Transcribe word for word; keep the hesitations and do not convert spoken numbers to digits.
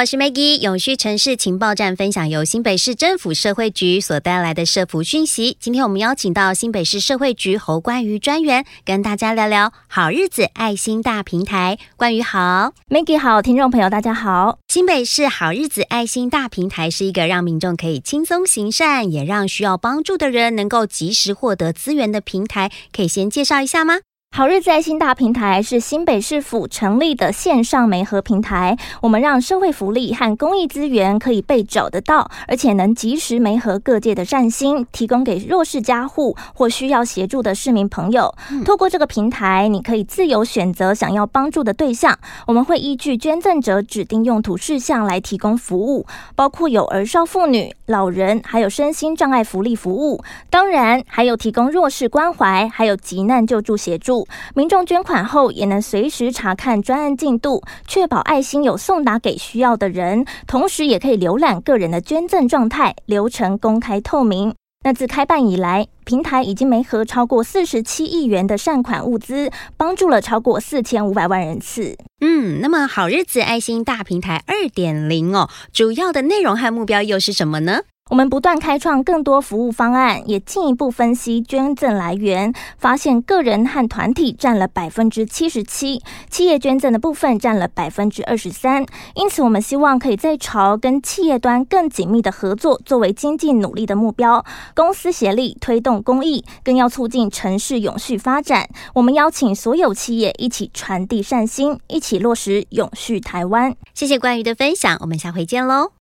我是 Maggie， 永续城市情报站分享由新北市政府社会局所带来的社福讯息。今天我们邀请到新北市社会局侯冠瑜专员，跟大家聊聊好日子爱心大平台。冠瑜好。 Maggie 好，听众朋友大家好。 新北市好日子爱心大平台是一个让民众可以轻松行善，也让需要帮助的人能够及时获得资源的平台，可以先介绍一下吗？ 好日子爱心大平台是新北市府成立的线上媒合平台，我们让社会福利和公益资源可以被找得到，而且能及时媒合各界的善心，提供给弱势家户或需要协助的市民朋友。透过这个平台，你可以自由选择想要帮助的对象，我们会依据捐赠者指定用途事项来提供服务，包括有儿少妇女、老人，还有身心障碍福利服务，当然还有提供弱势关怀，还有急难救助协助。民众捐款后也能随时查看专案进度，确保爱心有送达给需要的人，同时也可以浏览个人的捐赠状态，流程公开透明。那自开办以来，平台已经媒合超过四十七亿元的善款物资，帮助了超过四千五百万人次。 嗯，那么好日子爱心大平台 二点零 哦，主要的内容和目标又是什么呢？ 我们不断开创更多服务方案，也进一步分析捐赠来源，发现个人和团体占了 百分之七十七， 企业捐赠的部分占了 百分之二十三。 因此我们希望可以再朝跟企业端更紧密的合作作为经济努力的目标，公私协力推动公益，更要促进城市永续发展。我们邀请所有企业一起传递善心，一起落实永续台湾。 谢谢冠瑜的分享，我们下回见喽。